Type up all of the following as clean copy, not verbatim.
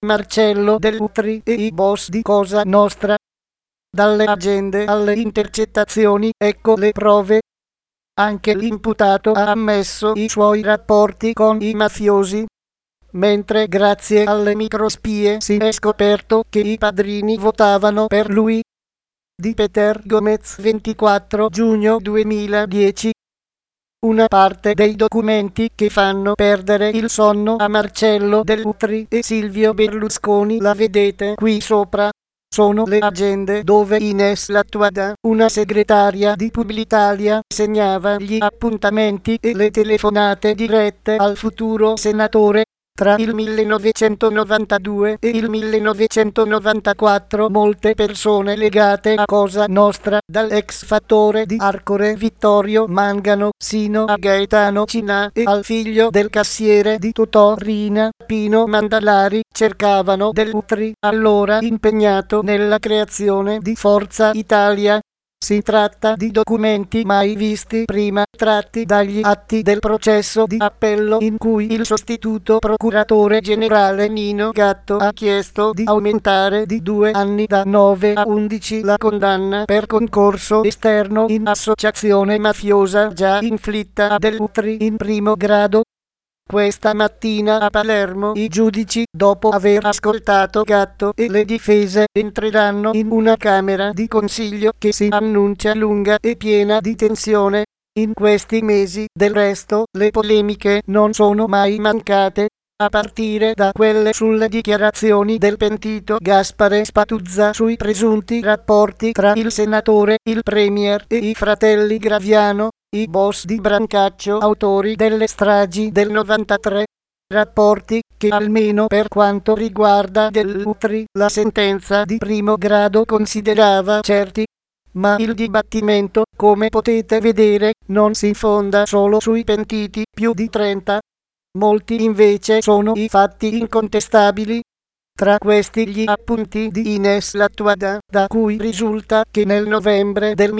Marcello Dell'Utri e i boss di Cosa Nostra. Dalle agende alle intercettazioni, ecco le prove. Anche l'imputato ha ammesso i suoi rapporti con i mafiosi, mentre grazie alle microspie si è scoperto che i padrini votavano per lui. Di Peter Gomez, 24 giugno 2010. Una parte dei documenti che fanno perdere il sonno a Marcello Dell'Utri e Silvio Berlusconi, la vedete qui sopra. Sono le agende dove Ines Lattuada, una segretaria di Publitalia, segnava gli appuntamenti e le telefonate dirette al futuro senatore. Tra il 1992 e il 1994 molte persone legate a Cosa Nostra, dall'ex fattore di Arcore Vittorio Mangano sino a Gaetano Cinà e al figlio del cassiere di Totò Riina, Pino Mandalari, cercavano Dell'Utri, allora impegnato nella creazione di Forza Italia. Si tratta di documenti mai visti prima, tratti dagli atti del processo di appello in cui il sostituto procuratore generale Nino Gatto ha chiesto di aumentare di 2 anni da 9 a 11 la condanna per concorso esterno in associazione mafiosa già inflitta a Dell'Utri in primo grado. Questa mattina a Palermo i giudici, dopo aver ascoltato Gatto e le difese, entreranno in una camera di consiglio che si annuncia lunga e piena di tensione. In questi mesi, del resto, le polemiche non sono mai mancate, a partire da quelle sulle dichiarazioni del pentito Gaspare Spatuzza sui presunti rapporti tra il senatore, il premier e i fratelli Graviano, i boss di Brancaccio, autori delle stragi del 93. Rapporti che, almeno per quanto riguarda Dell'Utri, la sentenza di primo grado considerava certi. Ma il dibattimento, come potete vedere, non si fonda solo sui pentiti, più di 30. Molti invece sono i fatti incontestabili. Tra questi gli appunti di Ines Lattuada, da cui risulta che nel novembre del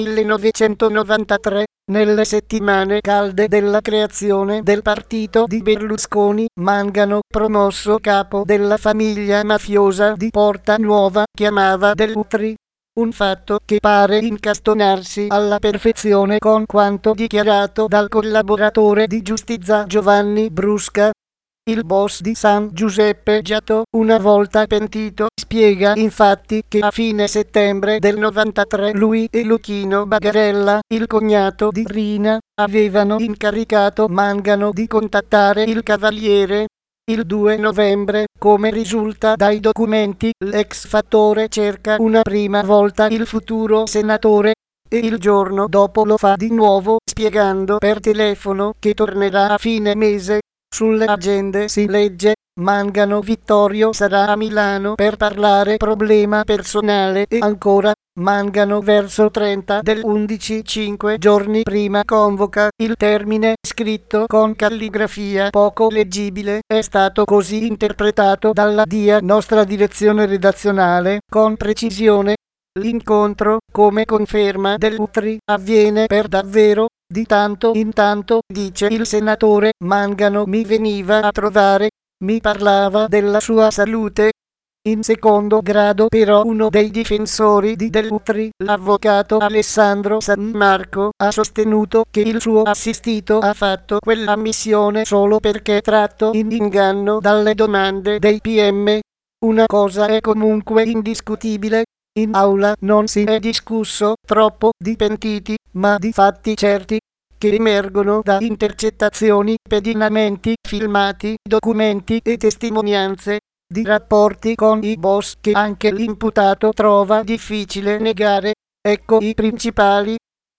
1993, nelle settimane calde della creazione del partito di Berlusconi, Mangano, promosso capo della famiglia mafiosa di Porta Nuova, chiamava Dell'Utri. Un fatto che pare incastonarsi alla perfezione con quanto dichiarato dal collaboratore di giustizia Giovanni Brusca. Il boss di San Giuseppe Giato, una volta pentito, spiega infatti che a fine settembre del 93 lui e Luchino Bagarella, il cognato di Riina, avevano incaricato Mangano di contattare il cavaliere. Il 2 novembre, come risulta dai documenti, l'ex fattore cerca una prima volta il futuro senatore e il giorno dopo lo fa di nuovo, spiegando per telefono che tornerà a fine mese. Sulle agende si legge: Mangano Vittorio sarà a Milano per parlare problema personale e ancora Mangano verso 30 del 11, 5 giorni prima convoca il termine, scritto con calligrafia poco leggibile, è stato così interpretato dalla DIA, nostra direzione redazionale, con precisione. L'incontro, come conferma Dell'Utri, avviene per davvero. Di tanto in tanto, dice il senatore, Mangano mi veniva a trovare, mi parlava della sua salute. In secondo grado però uno dei difensori di Dell'Utri, l'avvocato Alessandro San Marco, ha sostenuto che il suo assistito ha fatto quell'ammissione solo perché tratto in inganno dalle domande dei PM. Una cosa è comunque indiscutibile. In aula non si è discusso troppo di pentiti, ma di fatti certi, che emergono da intercettazioni, pedinamenti, filmati, documenti e testimonianze, di rapporti con i boss che anche l'imputato trova difficile negare. Ecco i principali.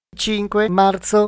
5 marzo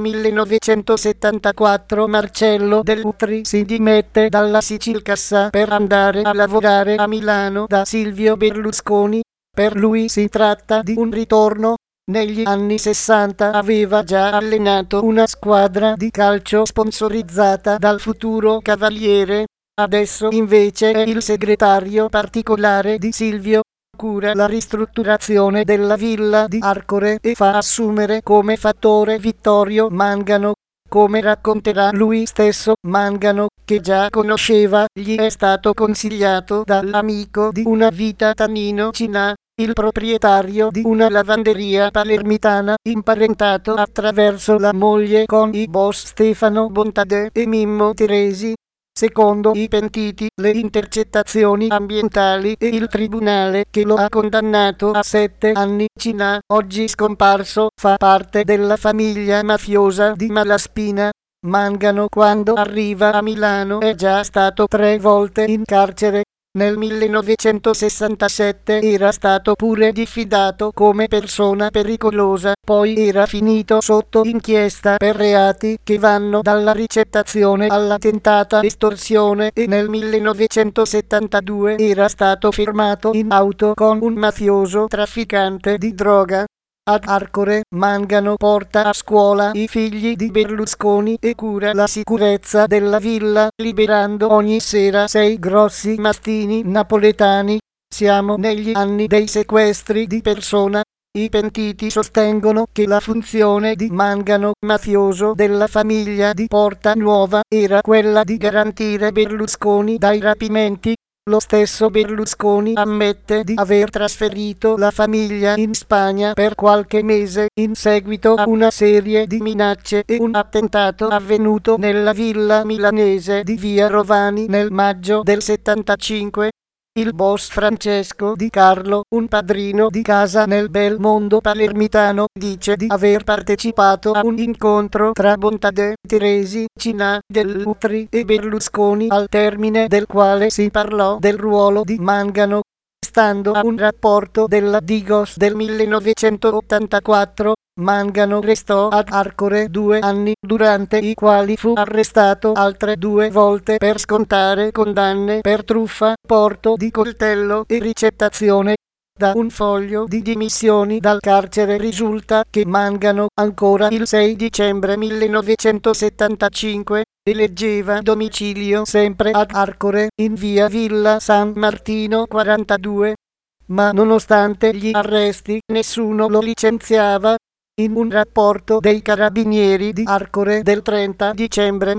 1974 Marcello Dell'Utri si dimette dalla Sicilcassa per andare a lavorare a Milano da Silvio Berlusconi. Per lui si tratta di un ritorno. Negli anni 60 aveva già allenato una squadra di calcio sponsorizzata dal futuro cavaliere. Adesso invece è il segretario particolare di Silvio. Cura la ristrutturazione della villa di Arcore e fa assumere come fattore Vittorio Mangano. come racconterà lui stesso, Mangano, che già conosceva, gli è stato consigliato dall'amico di una vita Tanino Cinà, il proprietario di una lavanderia palermitana, imparentato attraverso la moglie con i boss Stefano Bontadè e Mimmo Teresi. Secondo i pentiti, le intercettazioni ambientali e il tribunale che lo ha condannato a 7 anni. Cinà, oggi scomparso, fa parte della famiglia mafiosa di Malaspina. Mangano, quando arriva a Milano, è già stato 3 volte in carcere. Nel 1967 era stato pure diffidato come persona pericolosa, poi era finito sotto inchiesta per reati che vanno dalla ricettazione alla tentata estorsione e nel 1972 era stato fermato in auto con un mafioso trafficante di droga. Ad Arcore, Mangano porta a scuola i figli di Berlusconi e cura la sicurezza della villa, liberando ogni sera 6 grossi mastini napoletani. Siamo negli anni dei sequestri di persona. I pentiti sostengono che la funzione di Mangano, mafioso della famiglia di Porta Nuova, era quella di garantire Berlusconi dai rapimenti. Lo stesso Berlusconi ammette di aver trasferito la famiglia in Spagna per qualche mese in seguito a una serie di minacce e un attentato avvenuto nella villa milanese di Via Rovani nel maggio del 75. Il boss Francesco Di Carlo, un padrino di casa nel bel mondo palermitano, dice di aver partecipato a un incontro tra Bontadè, Teresi, Cinà, Dell'Utri e Berlusconi, al termine del quale si parlò del ruolo di Mangano. Stando a un rapporto della Digos del 1984, Mangano restò ad Arcore 2 anni, durante i quali fu arrestato altre 2 volte per scontare condanne per truffa, porto di coltello e ricettazione. Da un foglio di dimissioni dal carcere risulta che Mangano, ancora il 6 dicembre 1975, eleggeva domicilio sempre ad Arcore, in via Villa San Martino 42. Ma nonostante gli arresti, nessuno lo licenziava. In un rapporto dei carabinieri di Arcore del 30 dicembre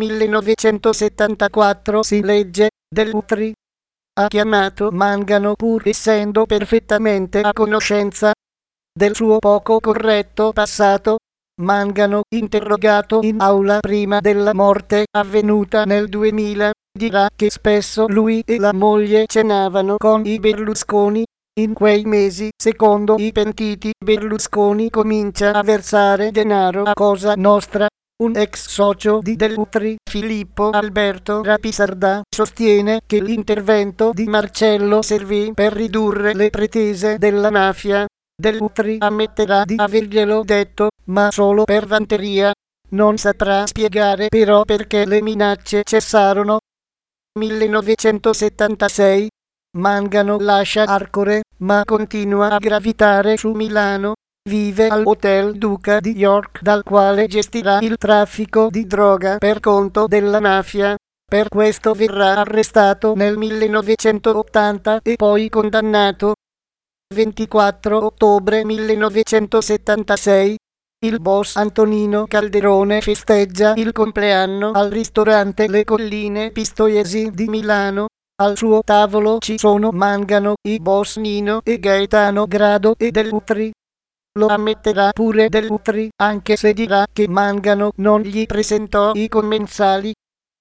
1974 si legge: Dell'Utri ha chiamato Mangano pur essendo perfettamente a conoscenza del suo poco corretto passato. Mangano, interrogato in aula prima della morte avvenuta nel 2000, dirà che spesso lui e la moglie cenavano con i Berlusconi. In quei mesi, secondo i pentiti, Berlusconi comincia a versare denaro a Cosa Nostra. Un ex socio di Dell'Utri, Filippo Alberto Rapisarda, sostiene che l'intervento di Marcello servì per ridurre le pretese della mafia. Dell'Utri ammetterà di averglielo detto, ma solo per vanteria. Non saprà spiegare però perché le minacce cessarono. 1976. Mangano lascia Arcore, ma continua a gravitare su Milano. Vive all'Hotel Duca di York, dal quale gestirà il traffico di droga per conto della mafia. Per questo verrà arrestato nel 1980 e poi condannato. 24 ottobre 1976. Il boss Antonino Calderone festeggia il compleanno al ristorante Le Colline Pistoiesi di Milano. Al suo tavolo ci sono Mangano, i boss Nino e Gaetano Grado e Dell'Utri. Lo ammetterà pure Dell'Utri, anche se dirà che Mangano non gli presentò i commensali.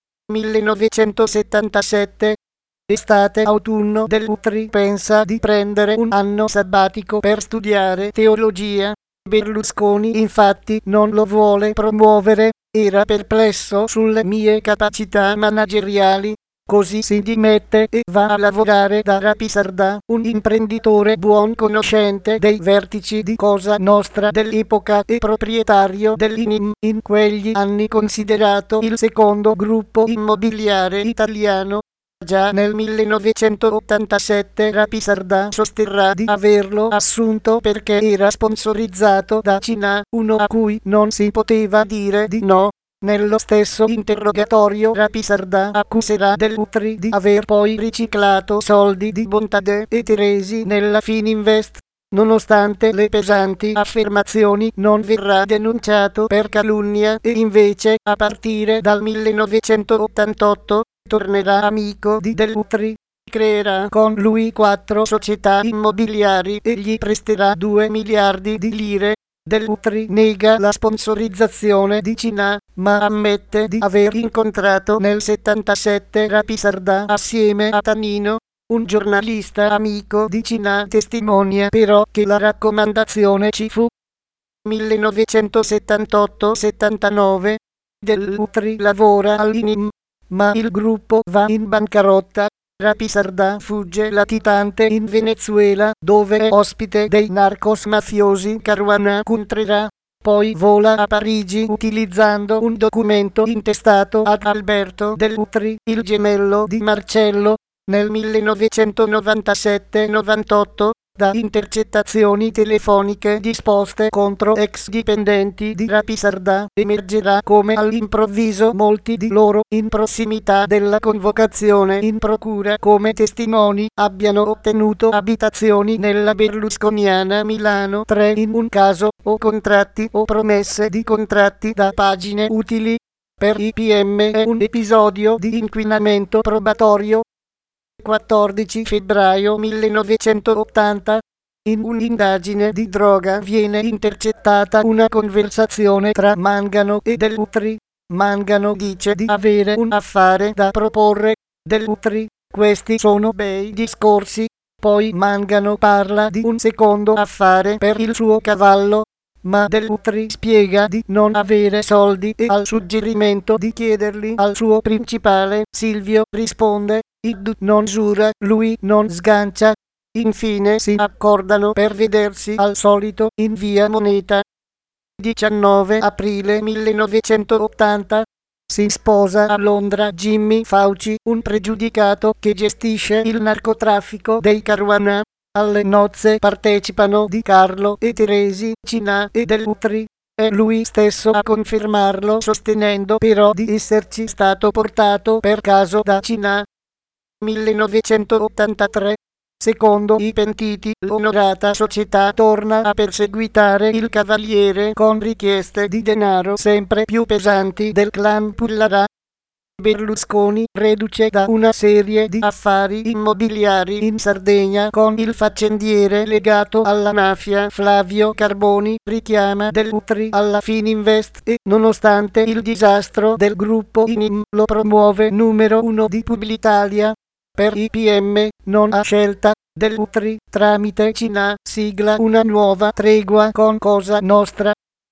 1977. Estate-autunno. Dell'Utri pensa di prendere un anno sabbatico per studiare teologia. Berlusconi infatti non lo vuole promuovere, era perplesso sulle mie capacità manageriali. Così si dimette e va a lavorare da Rapisarda, un imprenditore buon conoscente dei vertici di Cosa Nostra dell'epoca e proprietario dell'INIM, in quegli anni considerato il secondo gruppo immobiliare italiano. Già nel 1987 Rapisarda sosterrà di averlo assunto perché era sponsorizzato da Cinà, uno a cui non si poteva dire di no. Nello stesso interrogatorio Rapisarda accuserà Dell'Utri di aver poi riciclato soldi di Bontadè e Teresi nella Fininvest. Nonostante le pesanti affermazioni, non verrà denunciato per calunnia e invece, a partire dal 1988, tornerà amico di Dell'Utri. Creerà con lui 4 società immobiliari e gli presterà 2 miliardi di lire. Dell'Utri nega la sponsorizzazione di Cina, ma ammette di aver incontrato nel 77 Rapisarda assieme a Tanino. Un giornalista amico di Cina testimonia però che la raccomandazione ci fu. 1978-79. Dell'Utri lavora all'INIM, ma il gruppo va in bancarotta. Rapisarda fugge latitante in Venezuela, dove è ospite dei narcos mafiosi Caruana Contrera. Poi vola a Parigi utilizzando un documento intestato ad Alberto Dell'Utri, il gemello di Marcello. Nel 1997-98, da intercettazioni telefoniche disposte contro ex dipendenti di Rapisarda, emergerà come all'improvviso molti di loro, in prossimità della convocazione in procura come testimoni, abbiano ottenuto abitazioni nella berlusconiana Milano 3 in un caso, o contratti o promesse di contratti da pagine utili. Per i PM è un episodio di inquinamento probatorio. 14 febbraio 1980. In un'indagine di droga viene intercettata una conversazione tra Mangano e Dell'Utri. Mangano dice di avere un affare da proporre. Dell'Utri: questi sono bei discorsi. Poi Mangano parla di un secondo affare per il suo cavallo, ma Dell'Utri spiega di non avere soldi e al suggerimento di chiederli al suo principale, Silvio risponde: Id non giura, lui non sgancia. Infine si accordano per vedersi al solito in via Moneta. 19 aprile 1980. Si sposa a Londra Jimmy Fauci, un pregiudicato che gestisce il narcotraffico dei Caruana. Alle nozze partecipano Di Carlo e Teresi, Cina e Dell'Utri. È lui stesso a confermarlo, sostenendo però di esserci stato portato per caso da Cina. 1983. Secondo i pentiti, l'onorata società torna a perseguitare il cavaliere con richieste di denaro sempre più pesanti del clan Pullarà. Berlusconi, reduce da una serie di affari immobiliari in Sardegna con il faccendiere legato alla mafia Flavio Carboni, richiama Dell'Utri alla Fininvest e, nonostante il disastro del gruppo INIM, lo promuove numero 1 di Publitalia. Per i PM non ha scelta. Dell'Utri, tramite Cina, sigla una nuova tregua con Cosa Nostra.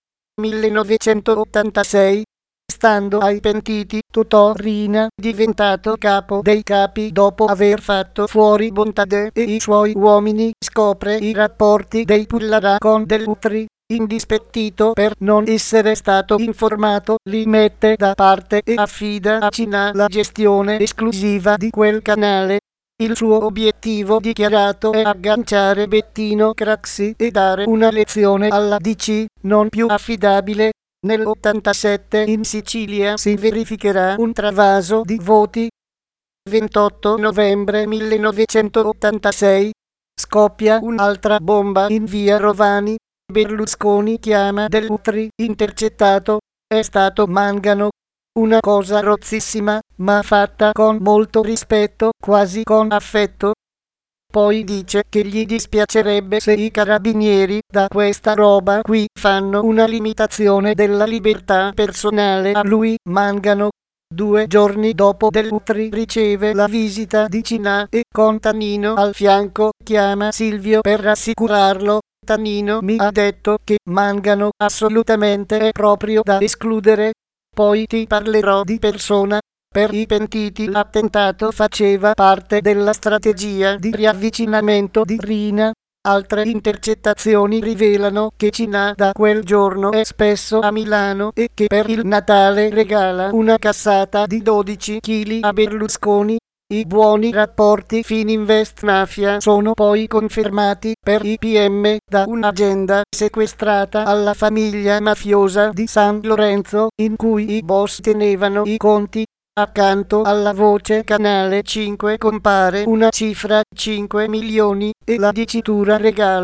1986. Stando ai pentiti, Totò Riina, diventato capo dei capi dopo aver fatto fuori Bontade e i suoi uomini, scopre i rapporti dei Pullarà con Dell'Utri. Indispettito per non essere stato informato, li mette da parte e affida a Cina la gestione esclusiva di quel canale. Il suo obiettivo dichiarato è agganciare Bettino Craxi e dare una lezione alla DC, non più affidabile. Nell'87 in Sicilia si verificherà un travaso di voti. 28 novembre 1986. Scoppia un'altra bomba in via Rovani. Berlusconi chiama Dell'Utri, intercettato. È stato Mangano. Una cosa rozzissima, ma fatta con molto rispetto, quasi con affetto. Poi dice che gli dispiacerebbe se i carabinieri, da questa roba qui, fanno una limitazione della libertà personale a lui, Mangano. 2 giorni dopo Dell'Utri riceve la visita di Cina e, con Tanino al fianco, chiama Silvio per rassicurarlo. Tanino mi ha detto che Mangano assolutamente è proprio da escludere. Poi ti parlerò di persona. Per i pentiti l'attentato faceva parte della strategia di riavvicinamento di Riina. Altre intercettazioni rivelano che Cina da quel giorno è spesso a Milano e che per il Natale regala una cassata di 12 kg a Berlusconi. I buoni rapporti Fininvest-mafia sono poi confermati per i PM da un'agenda sequestrata alla famiglia mafiosa di San Lorenzo, in cui i boss tenevano i conti. Accanto alla voce Canale 5 compare una cifra 5 milioni e la dicitura regalo.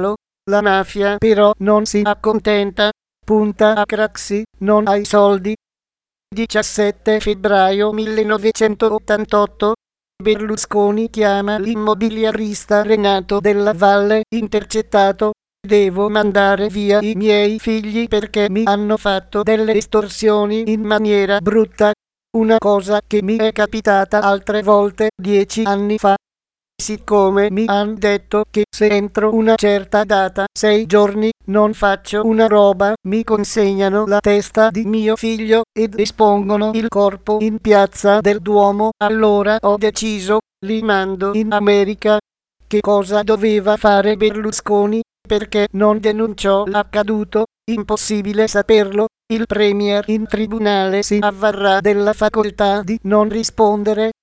La mafia però non si accontenta, punta a Craxi, non ai soldi. 17 febbraio 1988. Berlusconi chiama l'immobiliarista Renato Della Valle, intercettato. Devo mandare via i miei figli perché mi hanno fatto delle estorsioni in maniera brutta. Una cosa che mi è capitata altre volte 10 anni fa. Siccome mi han detto che se entro una certa data, 6 giorni, non faccio una roba, mi consegnano la testa di mio figlio ed espongono il corpo in piazza del Duomo, allora ho deciso, li mando in America. Che cosa doveva fare Berlusconi? Perché non denunciò l'accaduto? Impossibile saperlo. Il premier in tribunale si avvarrà della facoltà di non rispondere.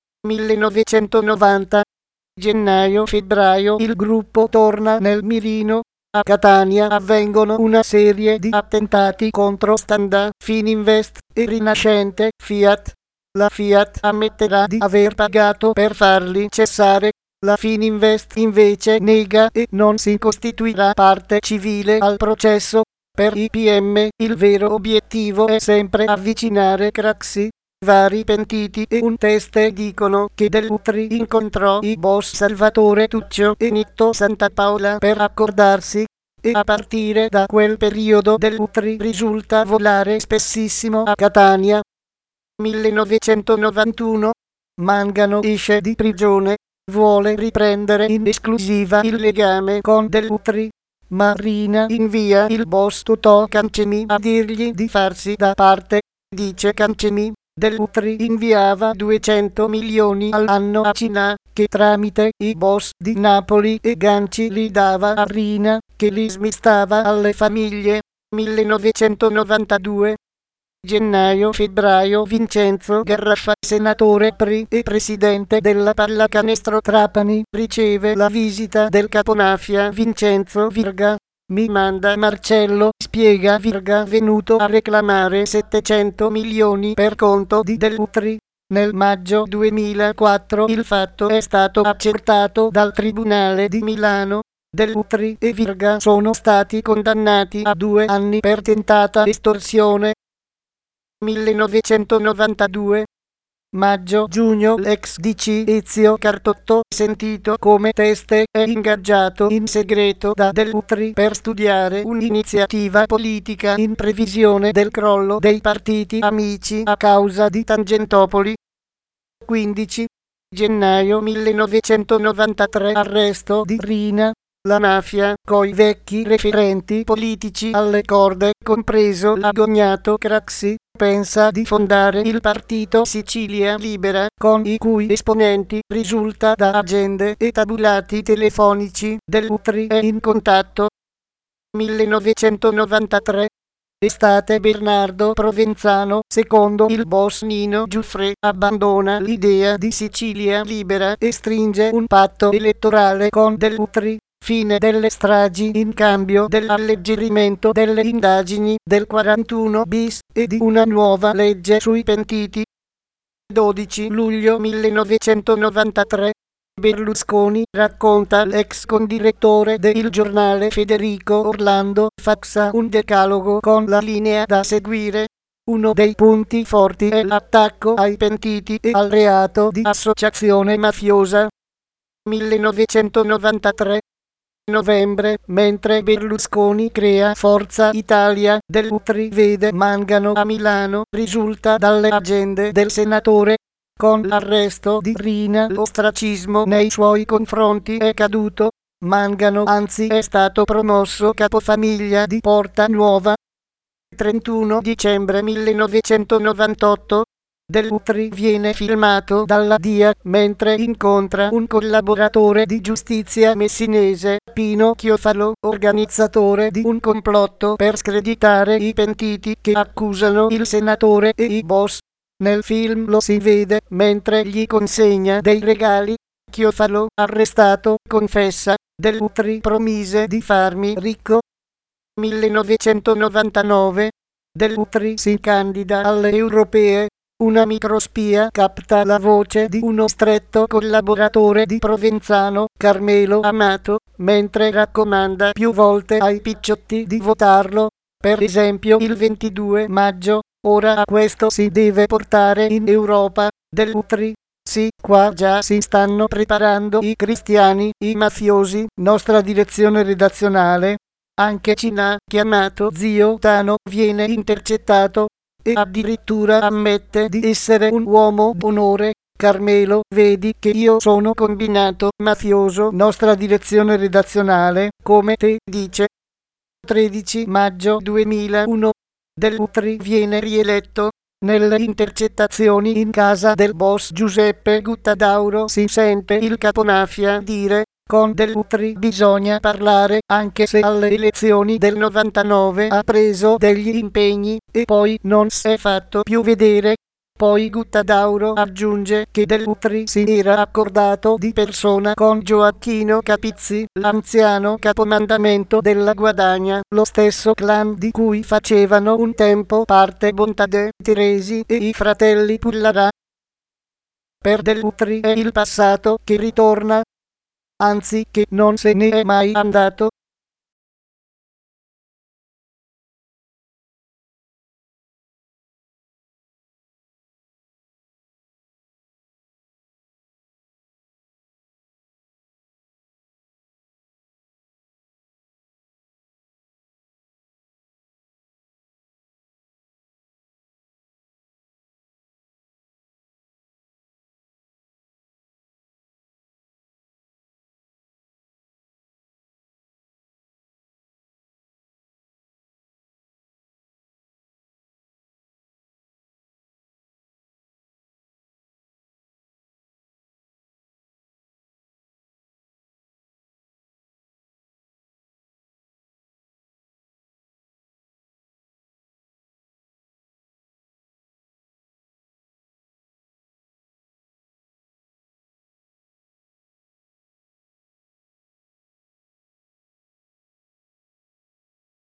1990. Gennaio-febbraio il gruppo torna nel mirino. A Catania avvengono una serie di attentati contro Standa, Fininvest e Rinascente Fiat. La Fiat ammetterà di aver pagato per farli cessare. La Fininvest invece nega e non si costituirà parte civile al processo. Per i PM il vero obiettivo è sempre avvicinare Craxi. Vari pentiti e un teste dicono che Dell'Utri incontrò i boss Salvatore Tuccio e Nitto Santapaola per accordarsi, e a partire da quel periodo Dell'Utri risulta volare spessissimo a Catania. 1991. Mangano esce di prigione, vuole riprendere in esclusiva il legame con Dell'Utri. Marina invia il boss Totò Cancemi a dirgli di farsi da parte, dice Cancemi. Dell'Utri inviava 200 milioni all'anno a Cina, che tramite i boss di Napoli e Ganci li dava a Rina, che li smistava alle famiglie. 1992. Gennaio-febbraio Vincenzo Garraffa, senatore PRI e presidente della Pallacanestro Trapani, riceve la visita del capomafia Vincenzo Virga. Mi manda Marcello, spiega Virga, venuto a reclamare 700 milioni per conto di Dell'Utri. Nel maggio 2004 il fatto è stato accertato dal Tribunale di Milano. Dell'Utri e Virga sono stati condannati a 2 anni per tentata estorsione. 1992. Maggio-giugno l'ex DC Ezio Cartotto, sentito come teste, è ingaggiato in segreto da Dell'Utri per studiare un'iniziativa politica in previsione del crollo dei partiti amici a causa di Tangentopoli. 15. Gennaio 1993. Arresto di Rina. La mafia, coi vecchi referenti politici alle corde, compreso l'agognato Craxi, pensa di fondare il partito Sicilia Libera, con i cui esponenti, risulta da agende e tabulati telefonici, Dell'Utri è in contatto. 1993. Estate Bernardo Provenzano, secondo il boss Nino Giuffre, abbandona l'idea di Sicilia Libera e stringe un patto elettorale con Dell'Utri. Fine delle stragi in cambio dell'alleggerimento delle indagini del 41 bis e di una nuova legge sui pentiti. 12 luglio 1993. Berlusconi racconta l'ex condirettore del giornale Federico Orlando Faxa un decalogo con la linea da seguire. Uno dei punti forti è l'attacco ai pentiti e al reato di associazione mafiosa. 1993. Novembre, mentre Berlusconi crea Forza Italia, Dell'Utri vede Mangano a Milano, risulta dalle agende del senatore. Con l'arresto di Rina l'ostracismo nei suoi confronti è caduto. Mangano anzi è stato promosso capofamiglia di Porta Nuova. 31 dicembre 1998. Dell'Utri viene filmato dalla DIA mentre incontra un collaboratore di giustizia messinese, Pino Chiofalo, organizzatore di un complotto per screditare i pentiti che accusano il senatore e i boss. Nel film lo si vede mentre gli consegna dei regali. Chiofalo, arrestato, confessa: Dell'Utri promise di farmi ricco. 1999. Dell'Utri si candida alle europee. Una microspia capta la voce di uno stretto collaboratore di Provenzano, Carmelo Amato, mentre raccomanda più volte ai picciotti di votarlo, per esempio il 22 maggio, ora a questo si deve portare in Europa, dell'Utri. Sì, qua già si stanno preparando i cristiani, i mafiosi, nostra direzione redazionale. Anche Cina, chiamato zio Tano, viene intercettato e addirittura ammette di essere un uomo d'onore. Carmelo, vedi che io sono combinato mafioso, nostra direzione redazionale, come te dice. 13 maggio 2001. Dell'Utri viene rieletto. Nelle intercettazioni in casa del boss Giuseppe Guttadauro si sente il capomafia dire: con Dell'Utri bisogna parlare, anche se alle elezioni del 99 ha preso degli impegni e poi non si è fatto più vedere. Poi Guttadauro aggiunge che Dell'Utri si era accordato di persona con Gioacchino Capizzi, l'anziano capomandamento della Guadagna, lo stesso clan di cui facevano un tempo parte Bontade, Teresi e i fratelli Pullarà. Per Dell'Utri è il passato che ritorna, anzi che non se ne è mai andato.